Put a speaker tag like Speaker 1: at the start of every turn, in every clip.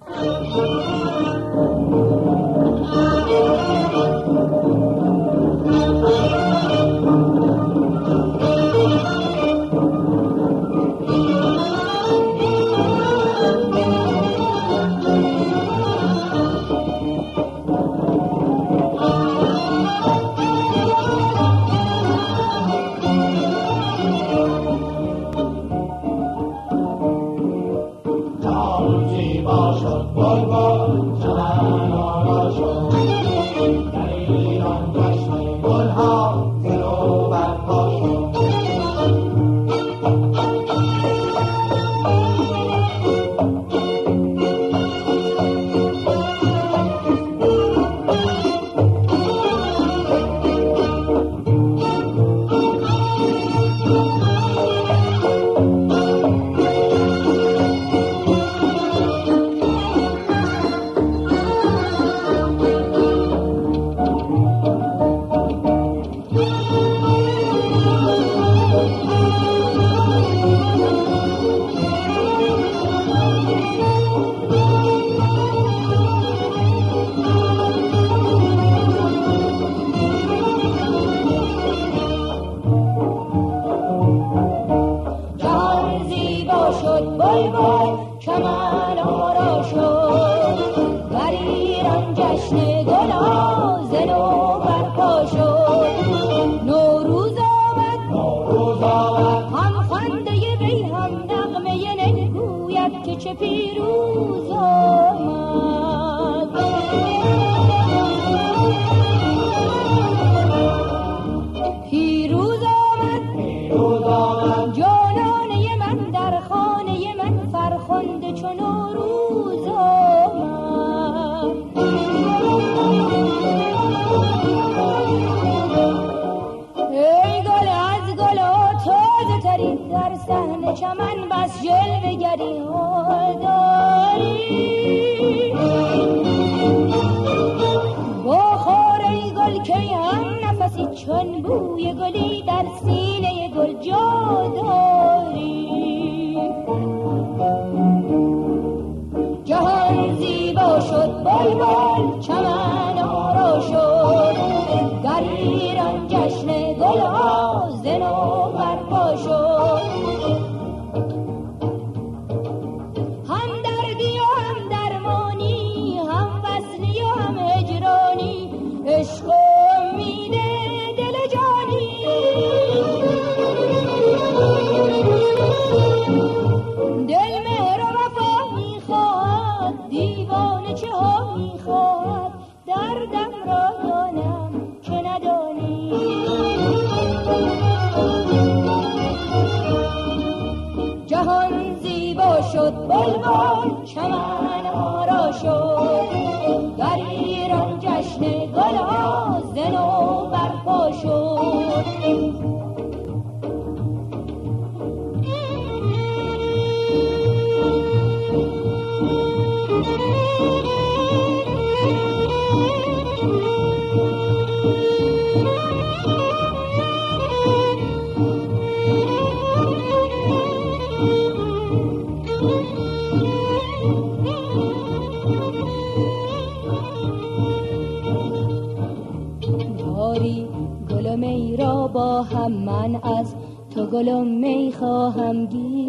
Speaker 1: گلم می خواهم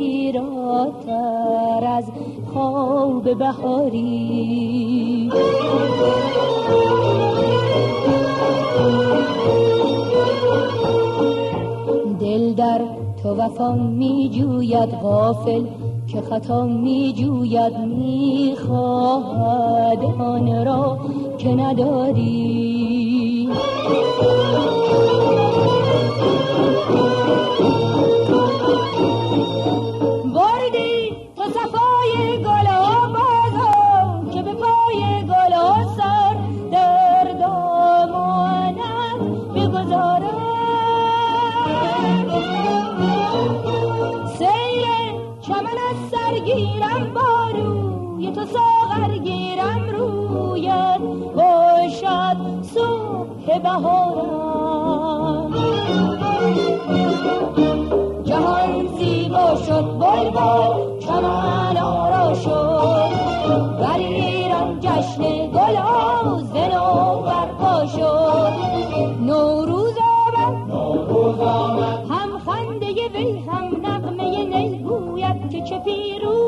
Speaker 1: گیراتر از خواب بهاری دل در تو وفا می جوید غافل که خطا می جوید می خواهد آن را که نداری بردی تو صفای گلا بازم که به پای گلا سر در دامانت بگذارم سیل چمن از سرگیرم باروی تو ساغر گیرم رویت باشد صبح بهارم جهان زیبا شد بلبل چمن آرا شد ایران جشن گل زنو برپا شد. نوروز آمد هم خنده وی هم نغمه نی گوید که چه پیروز